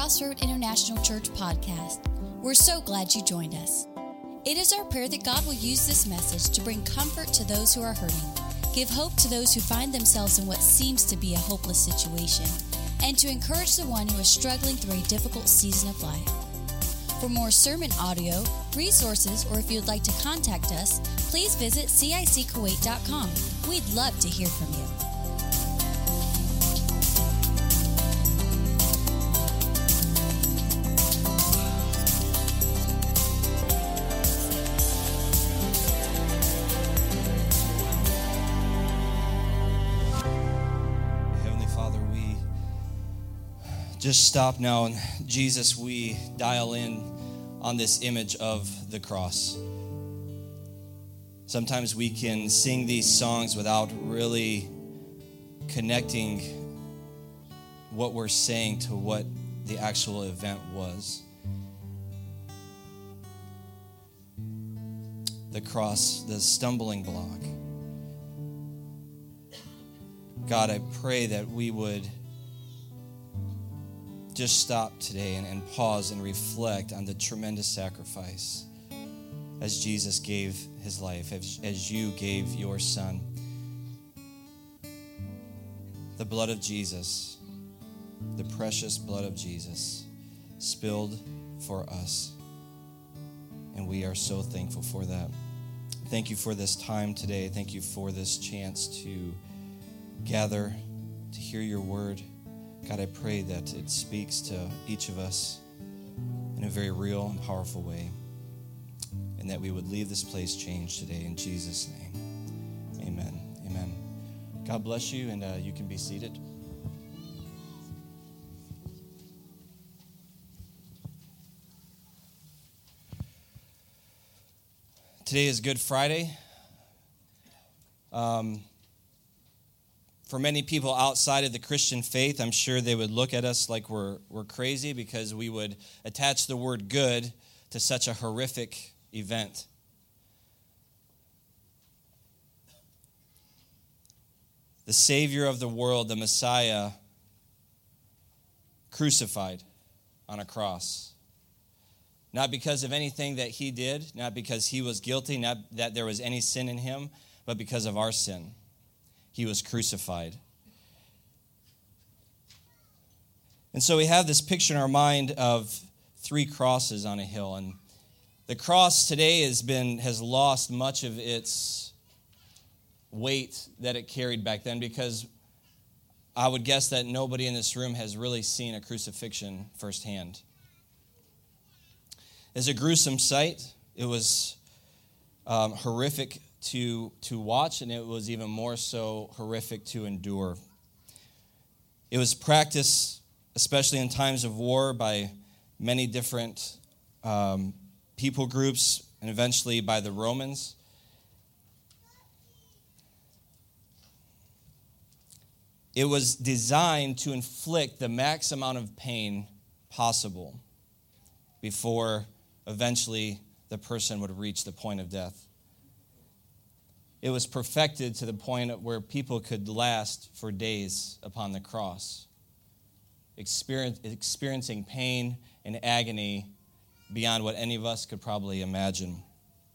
Crossroad International Church podcast. We're so glad you joined us. It is our prayer that God will use this message to bring comfort to those who are hurting, give hope to those who find themselves in what seems to be a hopeless situation, and to encourage the one who is struggling through a difficult season of life. For more sermon audio, resources, or if you'd like to contact us, please visit CICKuwait.com. We'd love to hear from you. Just stop now, and Jesus, we dial in on this image of the cross. Sometimes we can sing these songs without really connecting what we're saying to what the actual event was. The cross, the stumbling block. God, I pray that we would just stop today and pause and reflect on the tremendous sacrifice as Jesus gave his life, as you gave your son. The blood of Jesus, the precious blood of Jesus, spilled for us. And we are so thankful for that. Thank you for this time today. Thank you for this chance to gather, to hear your word. God, I pray that it speaks to each of us in a very real and powerful way, and that we would leave this place changed today in Jesus' name. Amen. Amen. God bless you, and you can be seated. Today is Good Friday. For many people outside of the Christian faith, I'm sure they would look at us like we're crazy because we would attach the word good to such a horrific event. The Savior of the world, the Messiah, crucified on a cross. Not because of anything that he did, not because he was guilty, not that there was any sin in him, but because of our sin. He was crucified. And so we have this picture in our mind of three crosses on a hill. And the cross today has lost much of its weight that it carried back then, because I would guess that nobody in this room has really seen a crucifixion firsthand. It's a gruesome sight. It was horrific to watch, and it was even more so horrific to endure. It was practiced, especially in times of war, by many different people groups, and eventually by the Romans. It was designed to inflict the max amount of pain possible before eventually the person would reach the point of death. It was perfected to the point where people could last for days upon the cross, experiencing pain and agony beyond what any of us could probably imagine.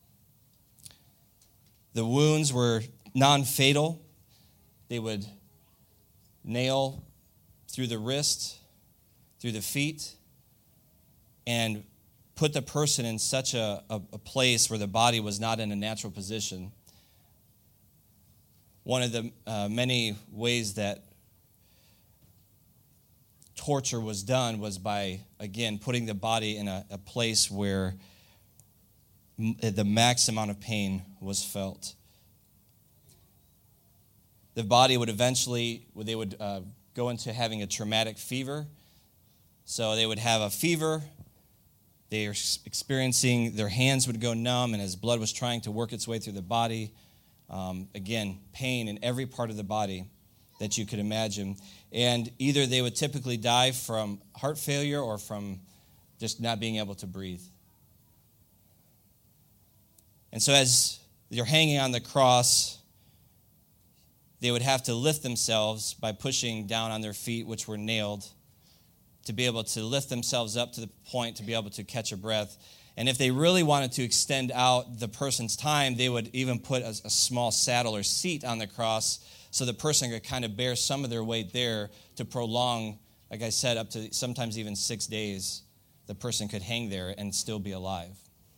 The wounds were non-fatal. They would nail through the wrist, through the feet, and put the person in such a place where the body was not in a natural position. One of the many ways that torture was done was by, again, putting the body in a place where the max amount of pain was felt. The body would eventually, they would go into having a traumatic fever. So they would have a fever. They are experiencing, their hands would go numb, and as blood was trying to work its way through the body, again, pain in every part of the body that you could imagine. And either they would typically die from heart failure or from just not being able to breathe. And so as you're hanging on the cross, they would have to lift themselves by pushing down on their feet, which were nailed to be able to lift themselves up to the point to be able to catch a breath. And if they really wanted to extend out the person's time, they would even put a small saddle or seat on the cross so the person could kind of bear some of their weight there to prolong, like I said, up to sometimes even 6 days, the person could hang there and still be alive.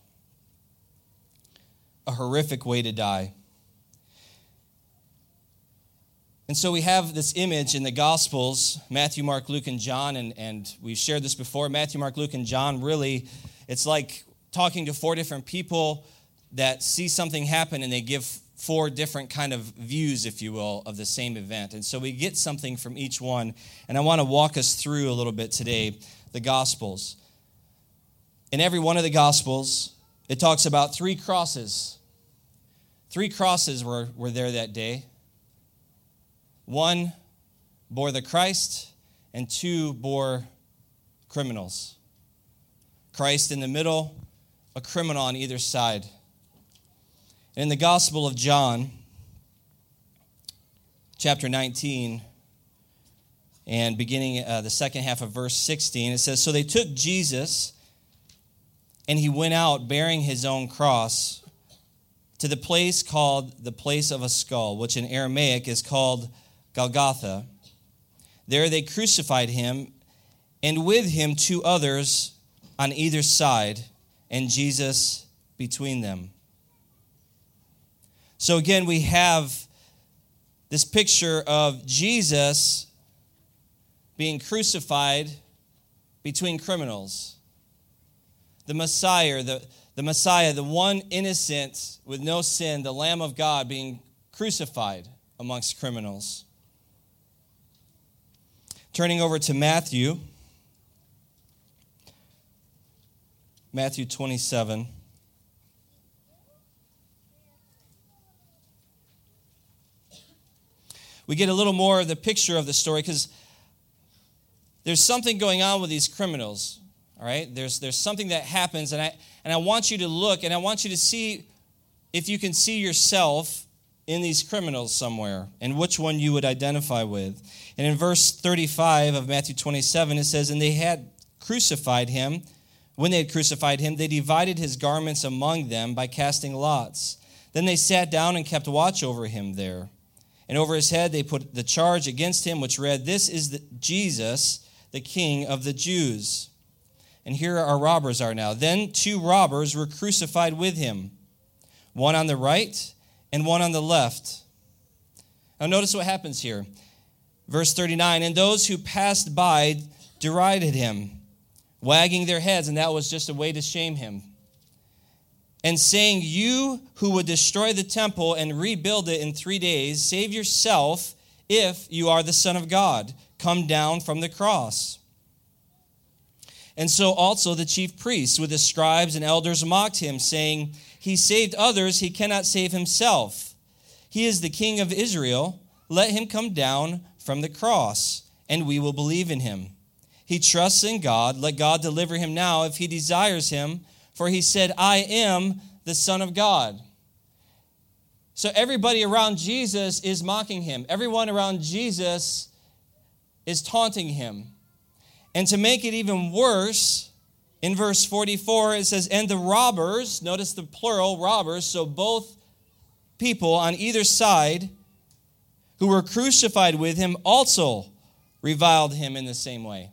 A horrific way to die. And so we have this image in the Gospels, Matthew, Mark, Luke, and John, and we've shared this before. Matthew, Mark, Luke, and John, really, it's like talking to 4 different people that see something happen, and they give 4 different kind of views, if you will, of the same event. And so we get something from each one, and I want to walk us through a little bit today, the Gospels. In every one of the Gospels, it talks about 3 crosses. 3 crosses were there that day. 1 bore the Christ, and 2 bore criminals. Christ in the middle, a criminal on either side. In the Gospel of John, chapter 19, and beginning the second half of verse 16, it says, "So they took Jesus, and he went out bearing his own cross to the place called the place of a skull, which in Aramaic is called Golgotha. There they crucified him, and with him 2 others on either side, and Jesus between them." So again, we have this picture of Jesus being crucified between criminals. The Messiah, the one innocent with no sin, the Lamb of God being crucified amongst criminals. Turning over to Matthew 27. We get a little more of the picture of the story because there's something going on with these criminals, all right? There's something that happens, and I want you to look, and I want you to see if you can see yourself in these criminals somewhere, and which one you would identify with. And in verse 35 of Matthew 27, it says, "And they had crucified him. When they had crucified him, they divided his garments among them by casting lots. Then they sat down and kept watch over him there. And over his head they put the charge against him, which read, 'This is Jesus, the King of the Jews.' And here our robbers are now. Then 2 robbers were crucified with him, one on the right and one on the left." Now notice what happens here. Verse 39, "And those who passed by derided him, wagging their heads," and that was just a way to shame him, "and saying, 'You who would destroy the temple and rebuild it in 3 days, save yourself if you are the Son of God. Come down from the cross.' And so also the chief priests with the scribes and elders mocked him, saying, 'He saved others, he cannot save himself. He is the King of Israel. Let him come down from the cross, and we will believe in him. He trusts in God. Let God deliver him now if he desires him. For he said, I am the Son of God.'" So everybody around Jesus is mocking him. Everyone around Jesus is taunting him. And to make it even worse, in verse 44, it says, "And the robbers," notice the plural, robbers, so both people on either side who were crucified with him also reviled him in the same way.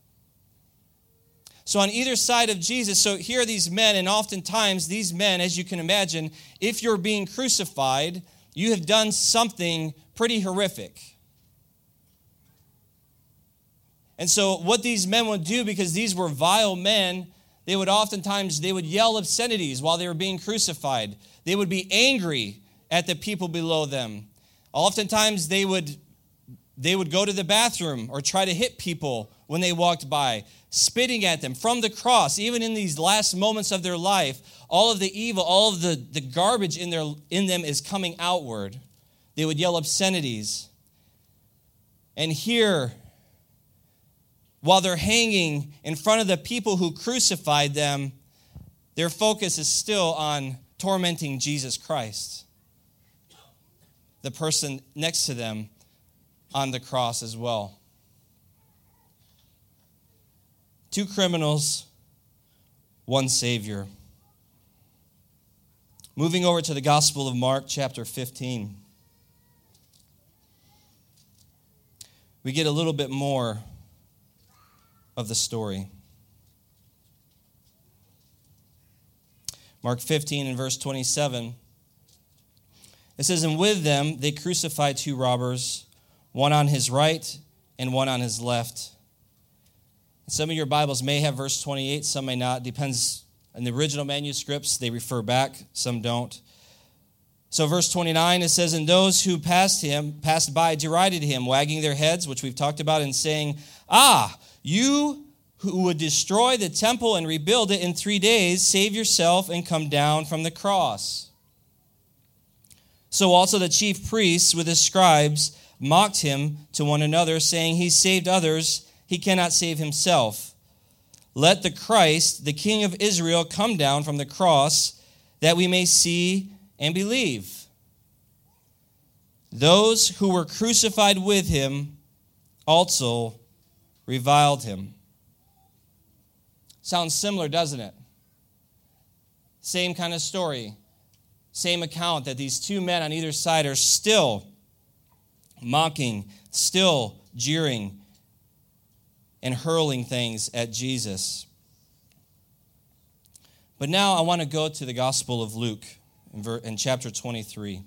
So on either side of Jesus, so here are these men, and oftentimes these men, as you can imagine, if you're being crucified, you have done something pretty horrific. And so what these men would do, because these were vile men, they would yell obscenities while they were being crucified. They would be angry at the people below them. Oftentimes they would go to the bathroom or try to hit people when they walked by, spitting at them from the cross. Even in these last moments of their life, all of the evil, all of the garbage in them is coming outward. They would yell obscenities. And here, while they're hanging in front of the people who crucified them, their focus is still on tormenting Jesus Christ, the person next to them on the cross as well. 2 criminals, 1 Savior. Moving over to the Gospel of Mark, chapter 15. We get a little bit more of the story. Mark 15 and verse 27. It says, "And with them they crucified 2 robbers, one on his right and one on his left." Some of your Bibles may have verse 28, some may not. Depends. In the original manuscripts, they refer back, some don't. So verse 29, it says, "And those who passed by derided him, wagging their heads," which we've talked about, and saying, "Ah, you who would destroy the temple and rebuild it in 3 days, save yourself and come down from the cross." So also the chief priests with his scribes mocked him to one another, saying, "He saved others, he cannot save himself. Let the Christ, the King of Israel, come down from the cross, that we may see and believe." Those who were crucified with him also reviled him. Sounds similar, doesn't it? Same kind of story. Same account that these 2 men on either side are still mocking, still jeering, and hurling things at Jesus. But now I want to go to the Gospel of Luke in chapter 23.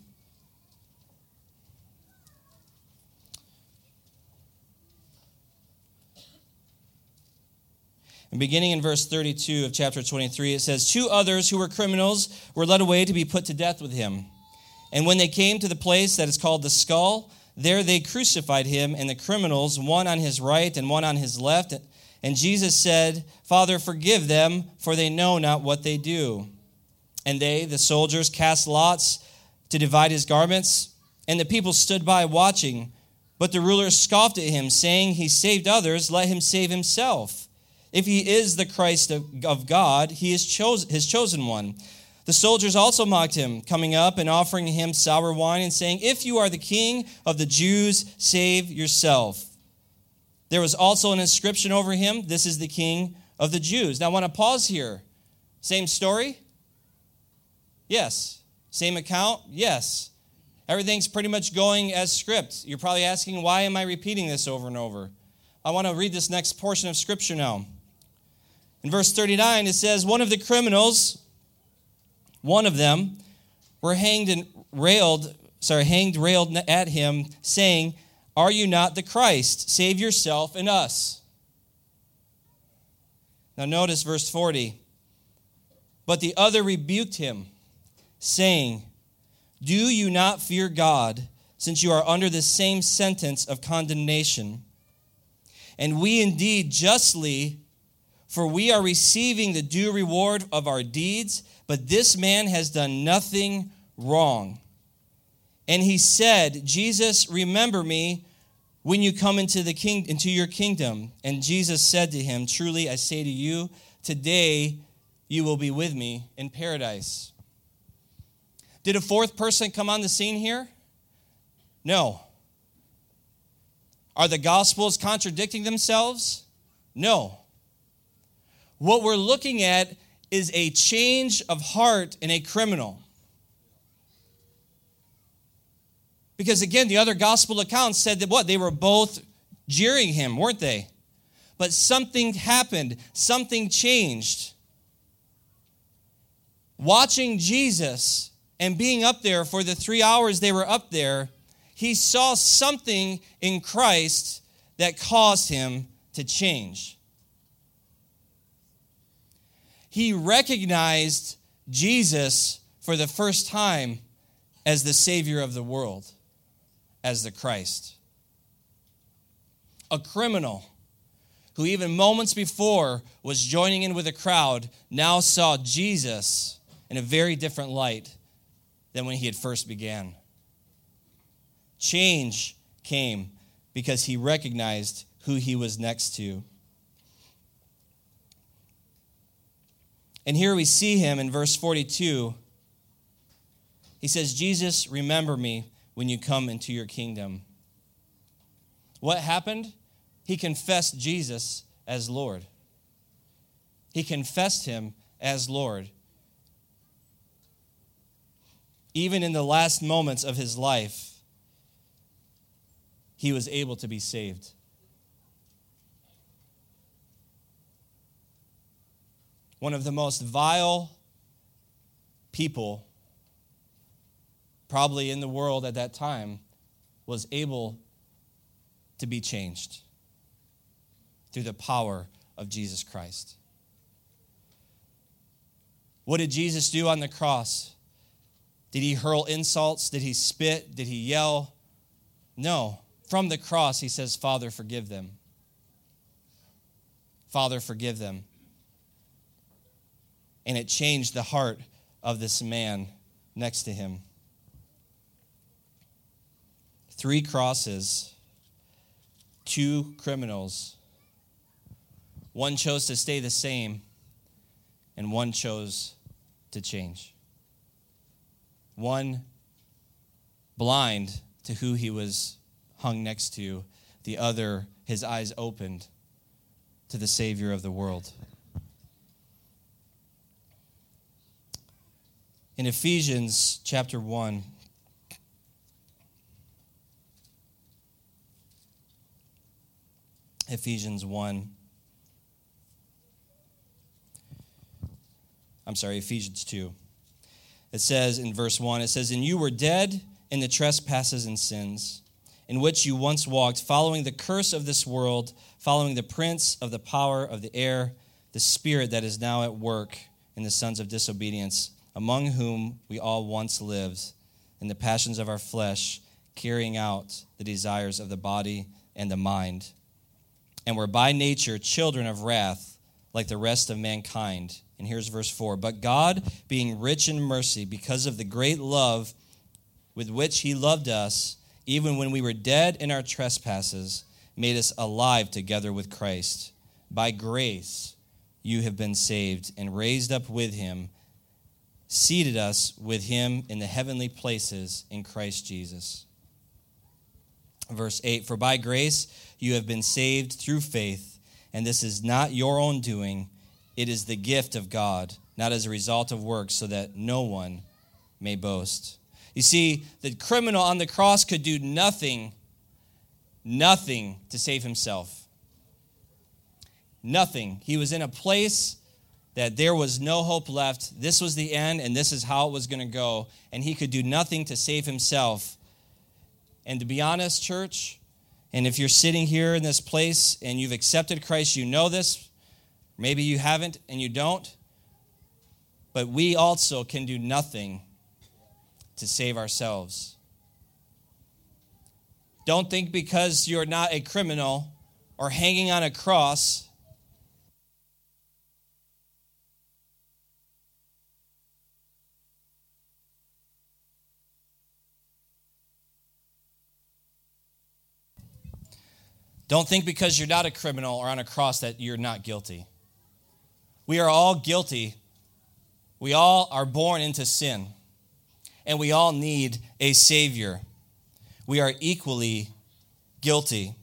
And beginning in verse 32 of chapter 23, it says, "2 others who were criminals were led away to be put to death with him. And when they came to the place that is called the Skull, there they crucified him and the criminals, one on his right and one on his left. And Jesus said, 'Father, forgive them, for they know not what they do.' And they, the soldiers, cast lots to divide his garments, and the people stood by watching. But the rulers scoffed at him, saying, 'He saved others, let him save himself. If he is the Christ of God, he is his chosen one.' The soldiers also mocked him, coming up and offering him sour wine and saying, 'If you are the king of the Jews, save yourself.' There was also an inscription over him, 'This is the King of the Jews.'" Now I want to pause here. Same story? Yes. Same account? Yes. Everything's pretty much going as script. You're probably asking, why am I repeating this over and over? I want to read this next portion of Scripture now. In verse 39, it says, "One of the criminals, one of them, were hanged railed at him, saying, 'Are you not the Christ? Save yourself and us.'" Now notice verse 40. "But the other rebuked him, saying, 'Do you not fear God, since you are under the same sentence of condemnation? And we indeed justly, for we are receiving the due reward of our deeds, but this man has done nothing wrong.' And he said, 'Jesus, remember me when you come into your kingdom.' And Jesus said to him, 'Truly I say to you, today you will be with me in paradise.'" Did a 4th person come on the scene here? No. Are the Gospels contradicting themselves? No. What we're looking at is a change of heart in a criminal. Because again, the other gospel accounts said that what? They were both jeering him, weren't they? But something happened. Something changed. Watching Jesus and being up there for the 3 hours they were up there, he saw something in Christ that caused him to change. He recognized Jesus for the first time as the Savior of the world, as the Christ. A criminal who even moments before was joining in with the crowd now saw Jesus in a very different light than when he had first began. Change came because he recognized who he was next to. And here we see him in verse 42. He says, "Jesus, remember me when you come into your kingdom." What happened? He confessed Jesus as Lord. He confessed him as Lord. Even in the last moments of his life, he was able to be saved. One of the most vile people probably in the world at that time was able to be changed through the power of Jesus Christ. What did Jesus do on the cross? Did he hurl insults? Did he spit? Did he yell? No. From the cross, he says, Father, forgive them. Father, forgive them. And it changed the heart of this man next to him. 3 crosses, 2 criminals. One chose to stay the same, and one chose to change. One blind to who he was hung next to, the other, his eyes opened to the Savior of the world. In Ephesians chapter 1, Ephesians 2. It says in verse 1, it says, "And you were dead in the trespasses and sins, in which you once walked, following the curse of this world, following the prince of the power of the air, the spirit that is now at work in the sons of disobedience, among whom we all once lived in the passions of our flesh, carrying out the desires of the body and the mind, and were by nature children of wrath, like the rest of mankind." And here's verse 4. "But God, being rich in mercy, because of the great love with which he loved us, even when we were dead in our trespasses, made us alive together with Christ. By grace you have been saved, and raised up with him, seated us with him in the heavenly places in Christ Jesus." Verse 8, "For by grace you have been saved through faith, and this is not your own doing. It is the gift of God, not as a result of works, so that no one may boast." You see, the criminal on the cross could do nothing to save himself. Nothing. He was in a place that there was no hope left. This was the end, and this is how it was going to go. And he could do nothing to save himself. And to be honest, church, and if you're sitting here in this place and you've accepted Christ, you know this. Maybe you haven't and you don't. But we also can do nothing to save ourselves. Don't think because you're not a criminal or hanging on a cross Don't think because you're not a criminal or on a cross that you're not guilty. We are all guilty. We all are born into sin. And we all need a Savior. We are equally guilty.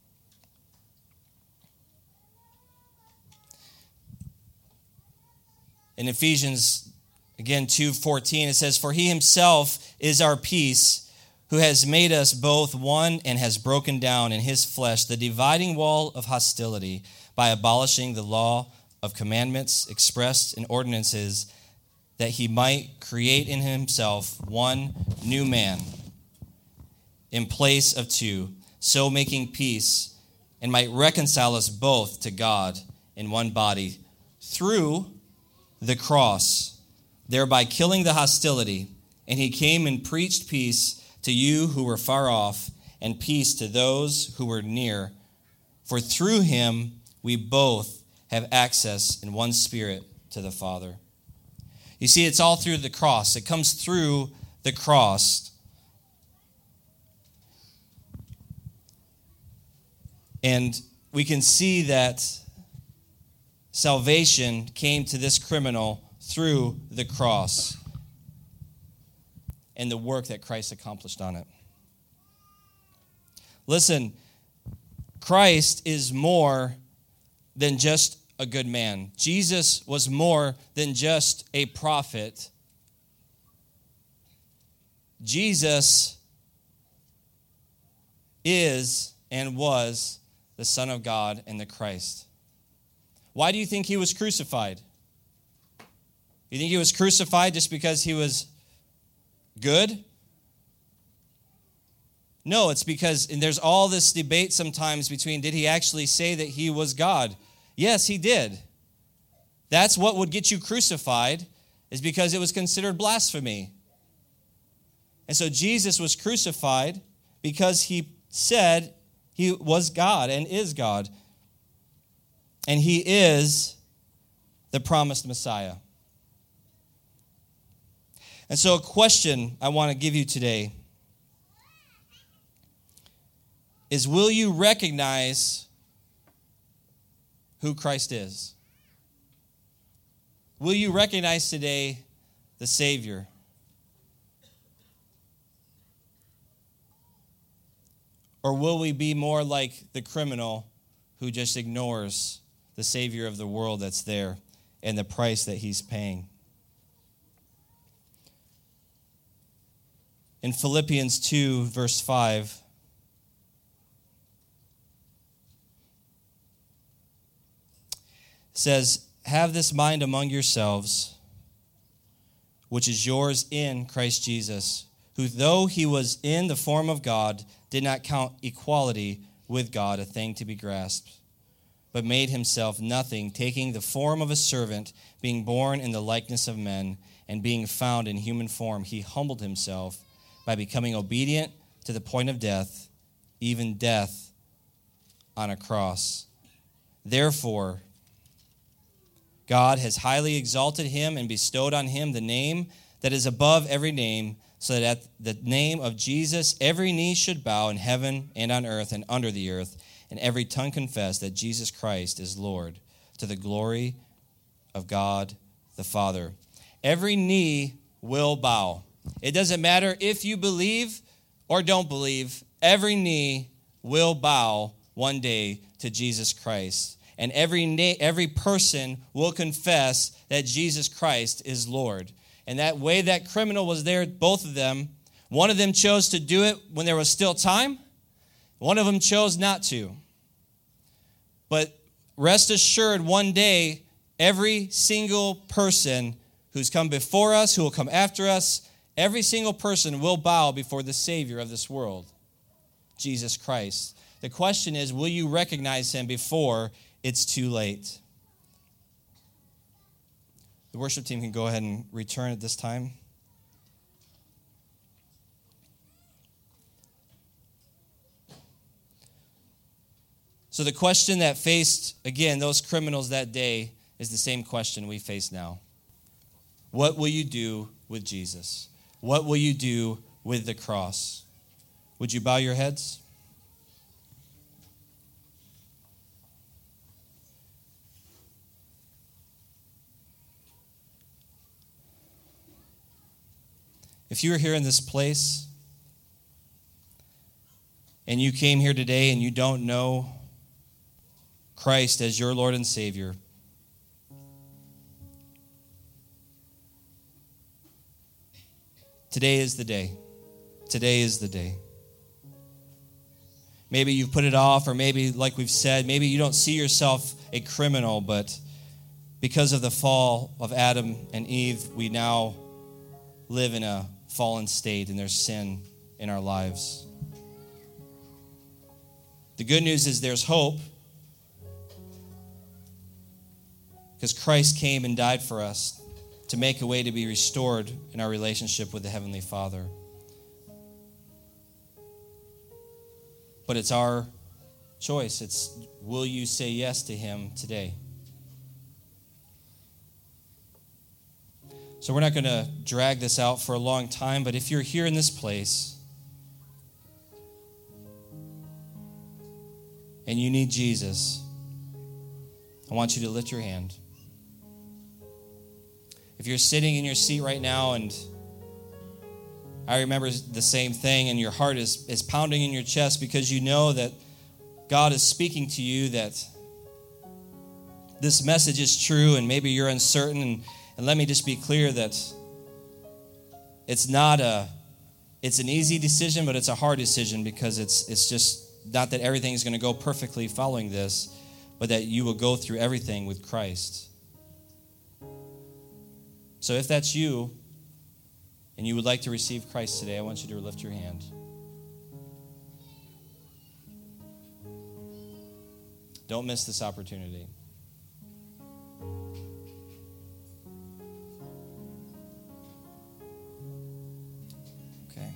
In Ephesians, again, 2:14, it says, "For he himself is our peace, who has made us both one and has broken down in his flesh the dividing wall of hostility by abolishing the law of commandments expressed in ordinances, that he might create in himself one new man in place of two, so making peace, and might reconcile us both to God in one body through the cross, thereby killing the hostility. And he came and preached peace to you who were far off, and peace to those who were near. For through him we both have access in one Spirit to the Father." You see, it's all through the cross. It comes through the cross. And we can see that salvation came to this criminal through the cross and the work that Christ accomplished on it. Listen, Christ is more than just a good man. Jesus was more than just a prophet. Jesus is and was the Son of God and the Christ. Why do you think he was crucified? You think he was crucified just because he was good? No, it's because, and there's all this debate sometimes between, did he actually say that he was God? Yes, he did. That's what would get you crucified, is because it was considered blasphemy. And so Jesus was crucified because he said he was God and is God. And he is the promised Messiah. And so a question I want to give you today is, will you recognize who Christ is? Will you recognize today the Savior? Or will we be more like the criminal who just ignores the Savior of the world that's there and the price that he's paying? In Philippians 2, verse 5, says, have this mind among yourselves, which is yours in Christ Jesus, who though he was in the form of God, did not count equality with God a thing to be grasped, but made himself nothing, taking the form of a servant, being born in the likeness of men, and being found in human form, he humbled himself by becoming obedient to the point of death, even death on a cross. Therefore, God has highly exalted him and bestowed on him the name that is above every name, so that at the name of Jesus every knee should bow in heaven and on earth and under the earth, and every tongue confess that Jesus Christ is Lord, to the glory of God the Father. Every knee will bow. It doesn't matter if you believe or don't believe, every knee will bow one day to Jesus Christ. And every person will confess that Jesus Christ is Lord. And that way that criminal was there, both of them, one of them chose to do it when there was still time. One of them chose not to. But rest assured, one day, every single person who's come before us, who will come after us, every single person will bow before the Savior of this world, Jesus Christ. The question is, will you recognize him before it's too late? The worship team can go ahead and return at this time. So the question that faced, again, those criminals that day is the same question we face now. What will you do with Jesus? What will you do with the cross? Would you bow your heads? If you are here in this place and you came here today and you don't know Christ as your Lord and Savior, today is the day. Today is the day. Maybe you've put it off, or maybe, like we've said, maybe you don't see yourself a criminal, but because of the fall of Adam and Eve, we now live in a fallen state, and there's sin in our lives. The good news is there's hope, because Christ came and died for us to make a way to be restored in our relationship with the Heavenly Father. But it's our choice. It's, will you say yes to him today? So we're not going to drag this out for a long time, but if you're here in this place and you need Jesus, I want you to lift your hand. If you're sitting in your seat right now, and I remember the same thing, and your heart is pounding in your chest because you know that God is speaking to you, that this message is true and maybe you're uncertain, and let me just be clear that it's an easy decision, but it's a hard decision because it's just not that everything is going to go perfectly following this, but that you will go through everything with Christ. So if that's you and you would like to receive Christ today, I want you to lift your hand. Don't miss this opportunity. Okay.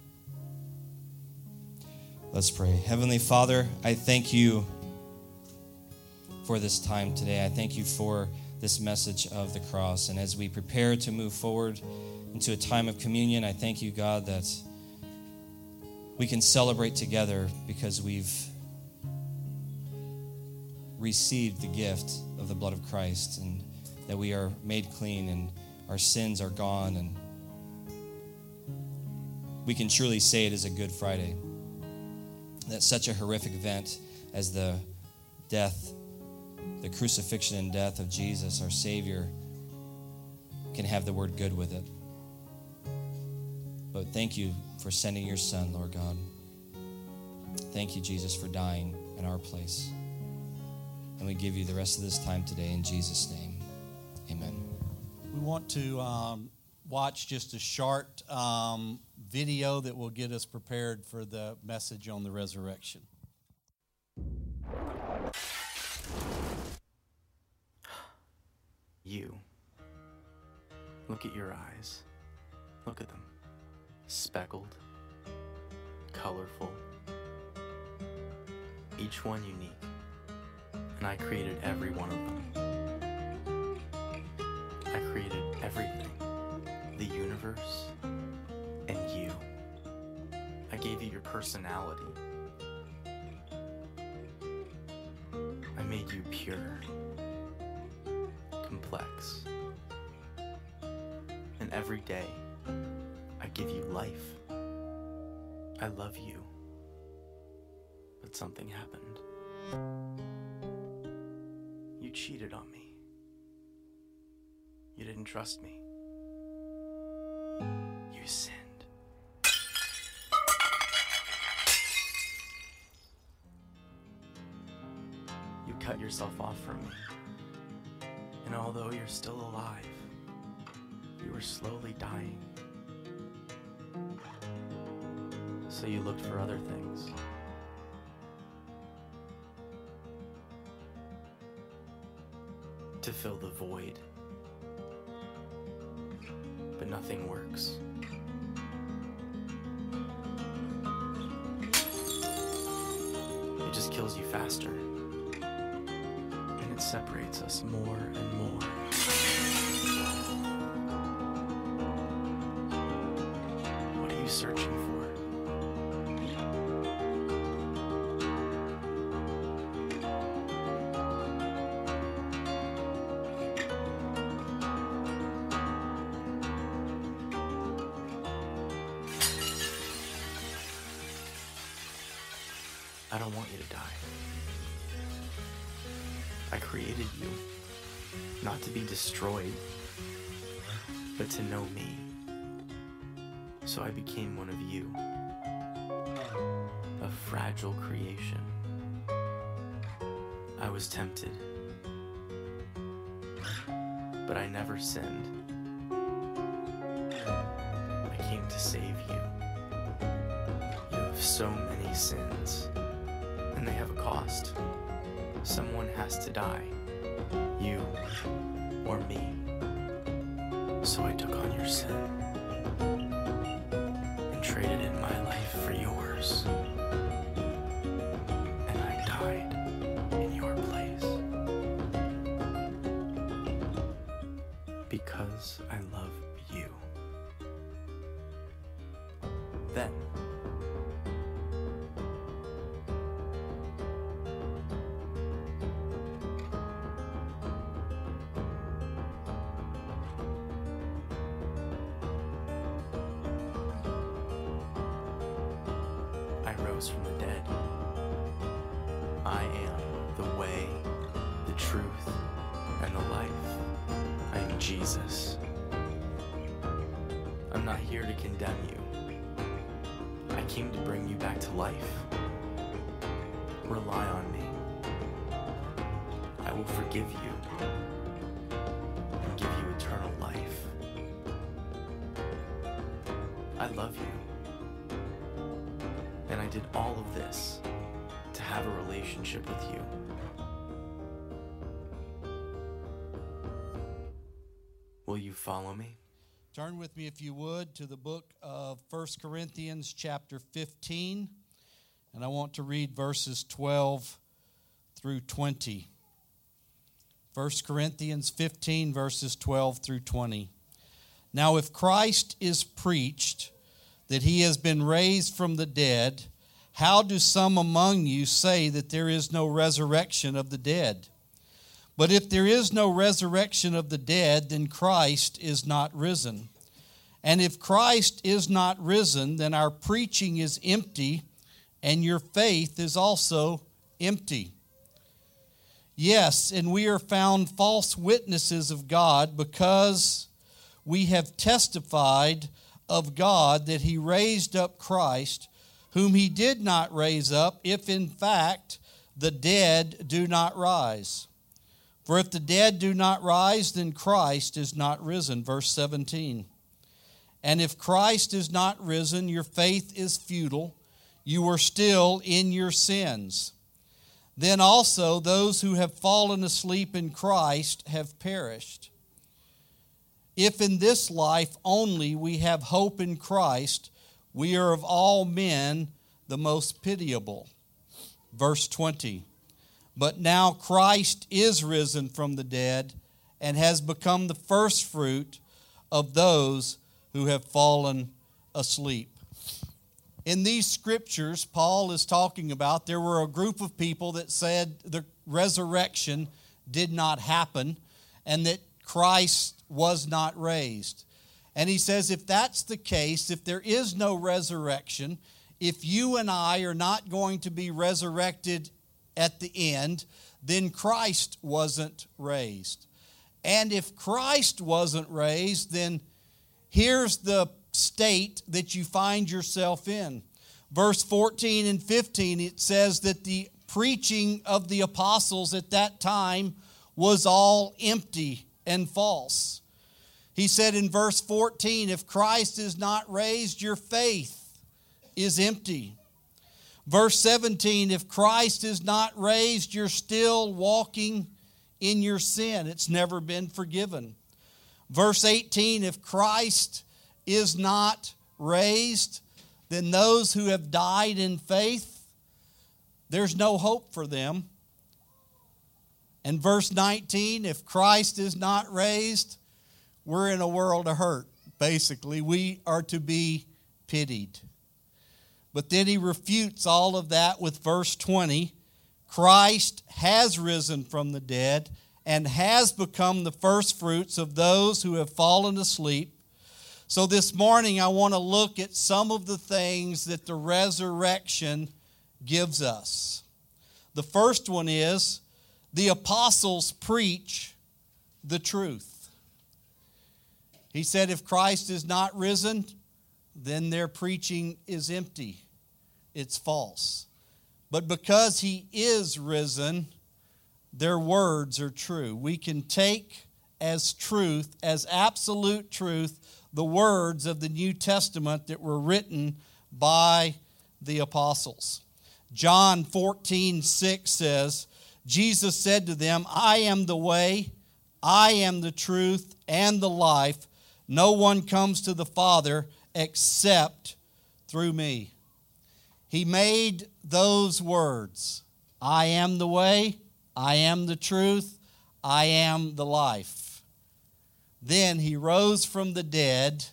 Let's pray. Heavenly Father, I thank you for this time today. I thank you for this message of the cross. And as we prepare to move forward into a time of communion, I thank you, God, that we can celebrate together because we've received the gift of the blood of Christ and that we are made clean and our sins are gone, and we can truly say it is a Good Friday. That such a horrific event as the crucifixion and death of Jesus, our Savior, can have the word good with it. But thank you for sending your Son, Lord God. Thank you, Jesus, for dying in our place. And we give you the rest of this time today in Jesus' name. Amen. We want to watch just a short video that will get us prepared for the message on the resurrection. You. Look at your eyes. Look at them. Speckled, colorful, each one unique. And I created every one of them. I created everything, the universe, and you. I gave you your personality. I made you pure, complex. And every day, I give you life. I love you. But something happened. You cheated on me. You didn't trust me. You sinned. You cut yourself off from me. And although you're still alive, you were slowly dying. So you looked for other things. To fill the void. But nothing works. It just kills you faster. And it separates us more and more. What are you searching for? I don't want you to die. I created you, not to be destroyed, but to know me. So I became one of you, a fragile creation. I was tempted, but I never sinned. I came to save you. You have so many sins. And they have a cost. Someone has to die. You or me. So I took on your sin and traded in my life for yours. And I died in your place. Because I love you. Then I rose from the dead. I am the way, the truth, and the life. I am Jesus. I'm not here to condemn you. I came to bring you back to life. Rely on me. I will forgive you and give you eternal life. I love you. And I did all of this to have a relationship with you. Will you follow me? Turn with me, if you would, to the book of 1 Corinthians chapter 15. And I want to read verses 12 through 20. 1 Corinthians 15, verses 12 through 20. Now, if Christ is preached that he has been raised from the dead, how do some among you say that there is no resurrection of the dead? But if there is no resurrection of the dead, then Christ is not risen. And if Christ is not risen, then our preaching is empty, and your faith is also empty. Yes, and we are found false witnesses of God, because we have testified of God that he raised up Christ, whom he did not raise up, if in fact the dead do not rise. For if the dead do not rise, then Christ is not risen. Verse 17. And if Christ is not risen, your faith is futile. You are still in your sins. Then also those who have fallen asleep in Christ have perished. If in this life only we have hope in Christ, we are of all men the most pitiable. Verse 20. But now Christ is risen from the dead and has become the firstfruit of those who have fallen asleep. In these scriptures, Paul is talking about, there were a group of people that said the resurrection did not happen and that Christ was not raised. And he says, if that's the case, if there is no resurrection, if you and I are not going to be resurrected at the end, then Christ wasn't raised. And if Christ wasn't raised, then here's the state that you find yourself in. Verse 14 and 15, it says that the preaching of the apostles at that time was all empty and false. He said in verse 14, if Christ is not raised, your faith is empty. Verse 17, if Christ is not raised, you're still walking in your sin. It's never been forgiven. Verse 18, if Christ is not raised, then those who have died in faith, there's no hope for them. And verse 19, if Christ is not raised, we're in a world of hurt. Basically, we are to be pitied. But then he refutes all of that with verse 20. Christ has risen from the dead and has become the firstfruits of those who have fallen asleep. So this morning I want to look at some of the things that the resurrection gives us. The first one is the apostles preach the truth. He said if Christ is not risen, then their preaching is empty. It's false. But because he is risen, their words are true. We can take as truth, as absolute truth, the words of the New Testament that were written by the apostles. John 14:6 says, Jesus said to them, I am the way, I am the truth, and the life. No one comes to the Father except through me. He made those words, I am the way, I am the truth, I am the life. Then he rose from the dead,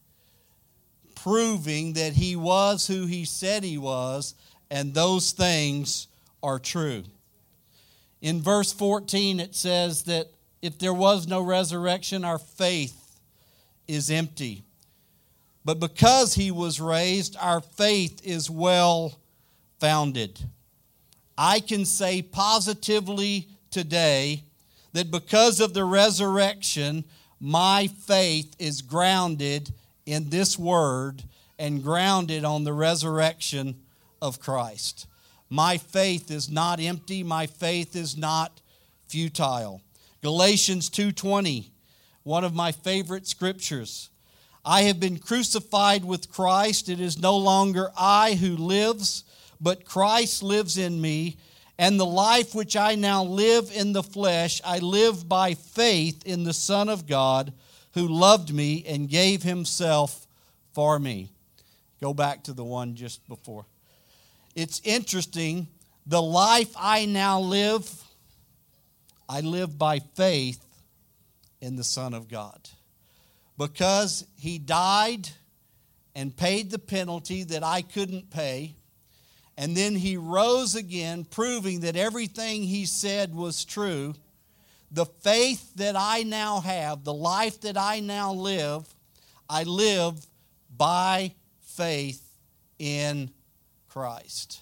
proving that he was who he said he was, and those things are true. In verse 14 it says that if there was no resurrection, our faith is empty. But because he was raised, our faith is well founded. I can say positively today that because of the resurrection, my faith is grounded in this word and grounded on the resurrection of Christ. My faith is not empty. My faith is not futile. Galatians 2:20, one of my favorite scriptures. I have been crucified with Christ. It is no longer I who lives, but Christ lives in me. And the life which I now live in the flesh, I live by faith in the Son of God, who loved me and gave himself for me. Go back to the one just before. It's interesting. The life I now live, I live by faith in the Son of God. Because he died and paid the penalty that I couldn't pay. And then he rose again, proving that everything he said was true. The faith that I now have, the life that I now live, I live by faith in Christ.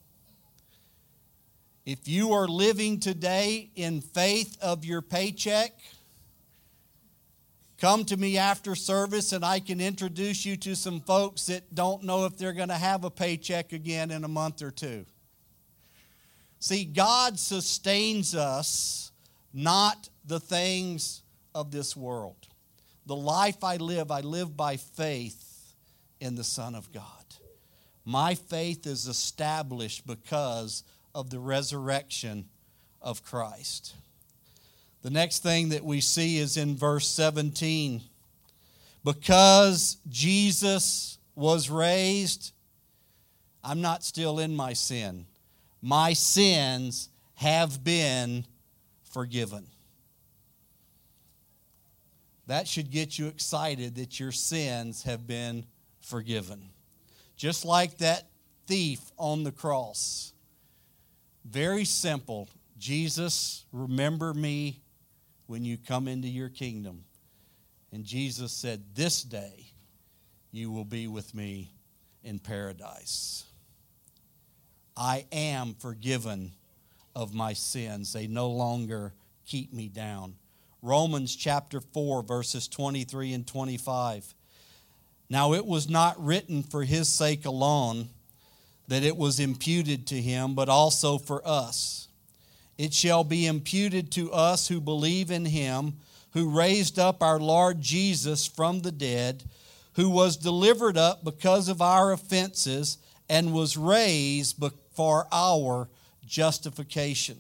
If you are living today in faith of your paycheck, come to me after service and I can introduce you to some folks that don't know if they're going to have a paycheck again in a month or two. See, God sustains us, not the things of this world. The life I live by faith in the Son of God. My faith is established because of the resurrection of Christ. The next thing that we see is in verse 17. Because Jesus was raised, I'm not still in my sin. My sins have been forgiven. That should get you excited that your sins have been forgiven. Just like that thief on the cross. Very simple. Jesus, remember me when you come into your kingdom. And Jesus said, this day you will be with me in paradise. I am forgiven of my sins. They no longer keep me down. Romans chapter 4, verses 23 and 25. Now it was not written for his sake alone that it was imputed to him, but also for us. It shall be imputed to us who believe in him, who raised up our Lord Jesus from the dead, who was delivered up because of our offenses and was raised for our justification.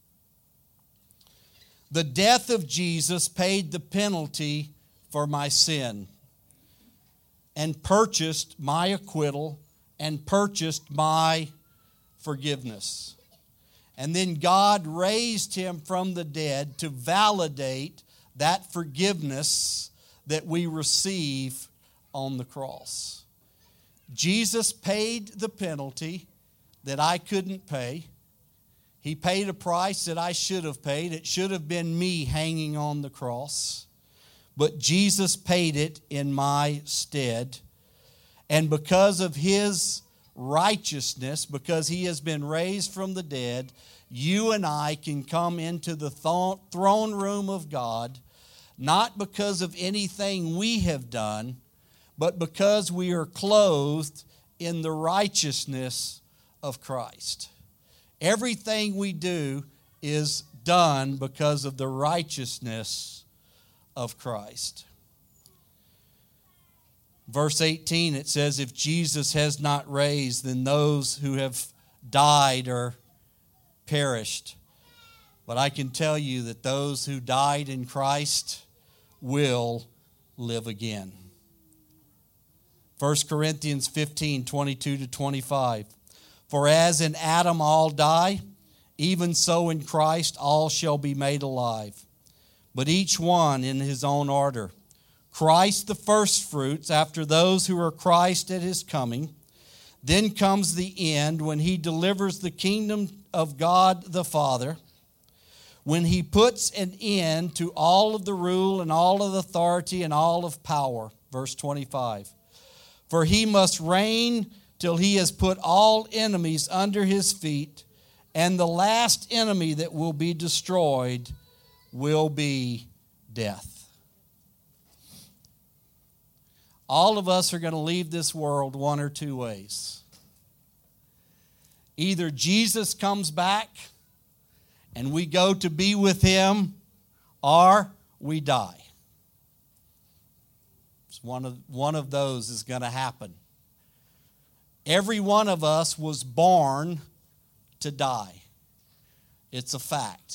The death of Jesus paid the penalty for my sin and purchased my acquittal and purchased my forgiveness. And then God raised him from the dead to validate that forgiveness that we receive on the cross. Jesus paid the penalty that I couldn't pay. He paid a price that I should have paid. It should have been me hanging on the cross. But Jesus paid it in my stead. And because of his righteousness, because he has been raised from the dead, you and I can come into the throne room of God, not because of anything we have done, but because we are clothed in the righteousness of Christ. Everything we do is done because of the righteousness of Christ. Verse 18, it says, if Jesus has not raised, then those who have died are perished. But I can tell you that those who died in Christ will live again. 1 Corinthians 15, 22 to 25. For as in Adam all die, even so in Christ all shall be made alive, but each one in his own order. Christ the firstfruits, after those who are Christ at his coming. Then comes the end, when he delivers the kingdom of God the Father, when he puts an end to all of the rule and all of authority and all of power. Verse 25. For he must reign till he has put all enemies under his feet, and the last enemy that will be destroyed will be death. All of us are going to leave this world one or two ways. Either Jesus comes back and we go to be with Him, or we die. It's one of those is going to happen. Every one of us was born to die. It's a fact.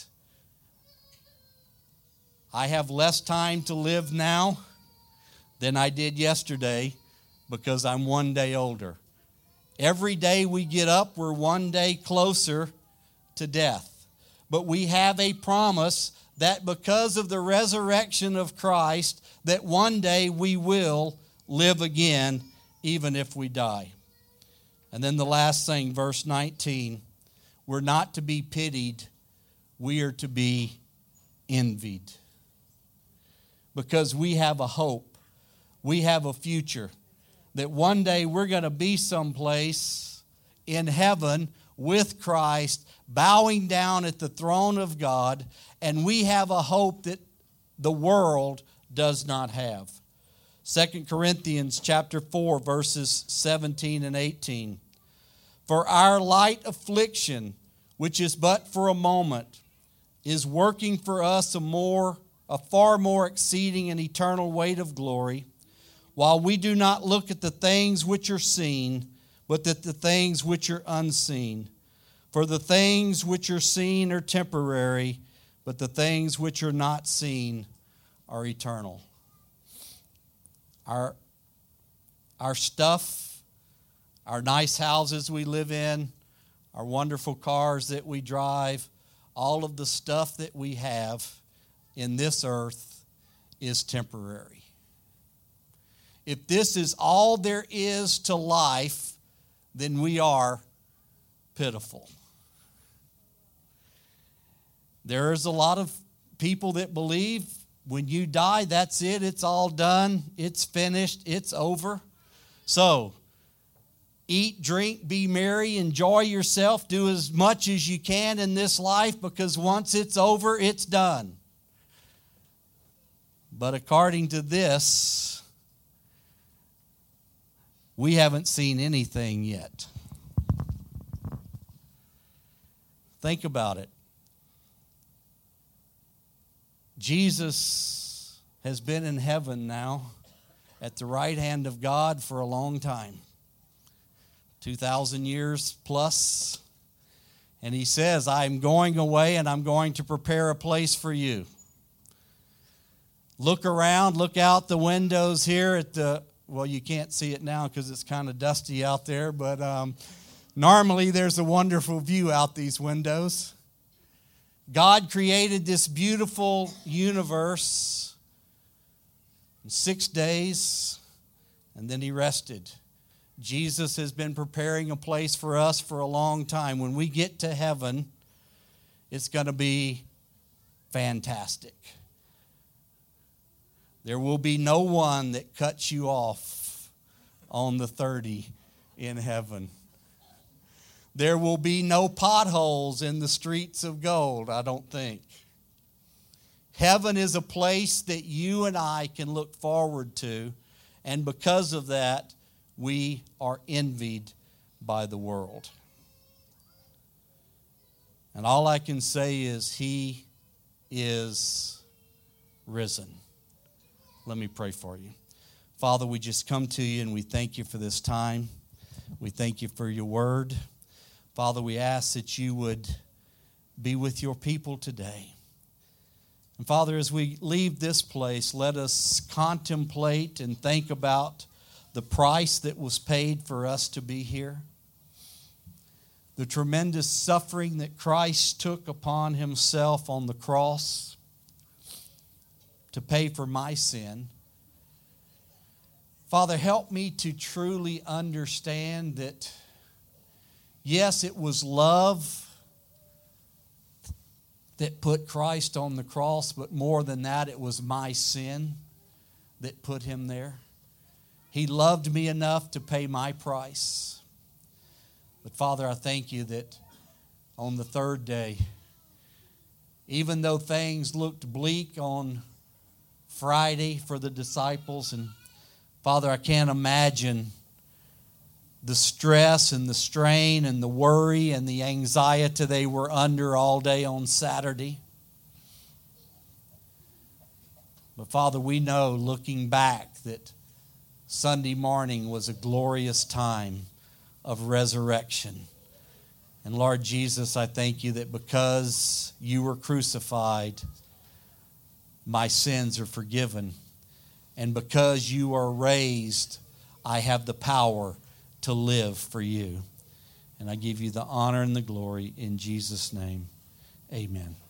I have less time to live now than I did yesterday because I'm one day older. Every day we get up, we're one day closer to death. But we have a promise that because of the resurrection of Christ, that one day we will live again, even if we die. And then the last thing, verse 19, we're not to be pitied, we are to be envied. Because we have a hope, we have a future, that one day we're going to be someplace in heaven with Christ, bowing down at the throne of God, and we have a hope that the world does not have. 2 Corinthians chapter 4, verses 17 and 18. For our light affliction, which is but for a moment, is working for us a far more exceeding and eternal weight of glory, while we do not look at the things which are seen, but at the things which are unseen. For the things which are seen are temporary, but the things which are not seen are eternal. Our stuff, our nice houses we live in, our wonderful cars that we drive, all of the stuff that we have in this earth is temporary. If this is all there is to life, then we are pitiful. There's a lot of people that believe when you die, that's it, it's all done, it's finished, it's over. So, eat, drink, be merry, enjoy yourself, do as much as you can in this life, because once it's over, it's done. But according to this, we haven't seen anything yet. Think about it. Jesus has been in heaven now at the right hand of God for a long time. 2,000 years plus. And He says, I'm going away and I'm going to prepare a place for you. Look around, look out the windows here at well, you can't see it now because it's kind of dusty out there, but normally there's a wonderful view out these windows. God created this beautiful universe in 6 days, and then He rested. Jesus has been preparing a place for us for a long time. When we get to heaven, it's going to be fantastic. There will be no one that cuts you off on the 30 in heaven. There will be no potholes in the streets of gold, I don't think. Heaven is a place that you and I can look forward to, and because of that, we are envied by the world. And all I can say is He is risen. Let me pray for you. Father, we just come to you and we thank you for this time. We thank you for your word. Father, we ask that you would be with your people today. And Father, as we leave this place, let us contemplate and think about the price that was paid for us to be here. The tremendous suffering that Christ took upon Himself on the cross to pay for my sin. Father, help me to truly understand that, yes, it was love that put Christ on the cross, but more than that, it was my sin that put Him there. He loved me enough to pay my price. But Father, I thank you that on the third day, even though things looked bleak on Friday for the disciples. And Father, I can't imagine the stress and the strain and the worry and the anxiety they were under all day on Saturday. But Father, we know, looking back, that Sunday morning was a glorious time of resurrection. And Lord Jesus, I thank you that because you were crucified, my sins are forgiven. And because you are raised, I have the power to live for you. And I give you the honor and the glory in Jesus' name. Amen.